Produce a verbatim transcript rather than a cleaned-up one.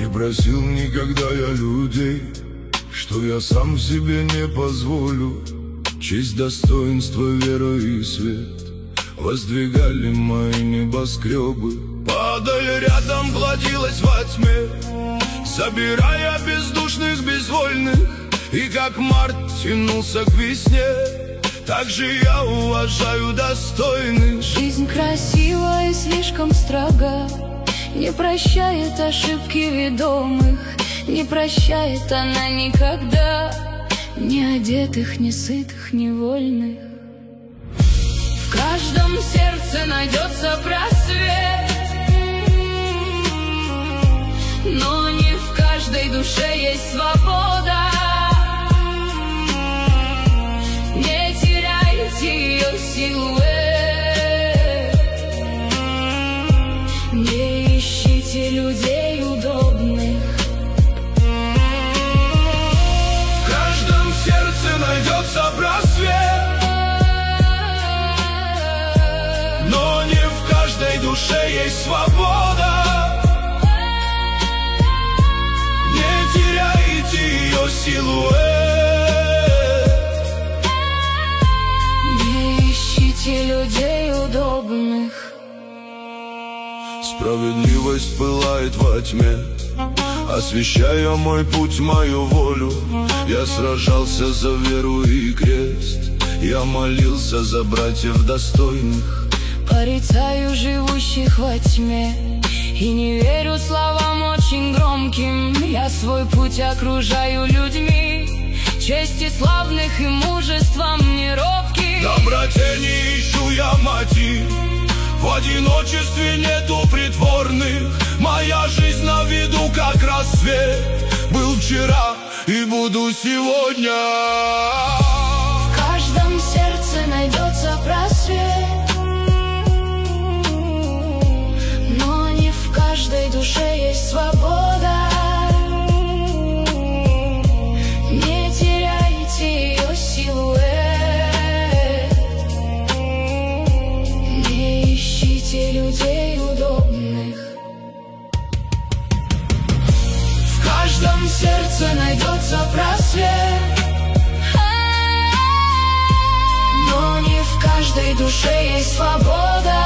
Не просил никогда я людей, что я сам себе не позволю. Честь, достоинство, вера и свет воздвигали мои небоскребы. Падаль рядом плодилась во тьме, собирая бездушных, безвольных. И как март тянулся к весне, так же я уважаю достойных. Жизнь красива и слишком строга, не прощает ошибки ведомых, не прощает она никогда ни одетых, ни сытых, ни вольных. В каждом сердце найдется просвет, но не в каждой душе есть свобода. Не теряйте ее силуэт, не ищите людей удобных. В каждом сердце найдется просвет, но не в каждой душе есть свобода. Не теряйте ее силуэт, не ищите людей удобных. Справедливость пылает во тьме, освещая мой путь, мою волю. Я сражался за веру и крест, я молился за братьев достойных. Порицаю живущих во тьме и не верю словам очень громким. Я свой путь окружаю людьми, чести славных и мужеством не робких. Доброте не ищу я мотив, в одиночестве нету притворных. Моя жизнь на виду, как рассвет, был вчера и буду сегодня. В каждом сердце найдется просвет, но не в каждой душе есть свобода. Не теряйте ее силуэт, не ищите людей удобных. В каждом сердце найдется просвет, но не в каждой душе есть свобода.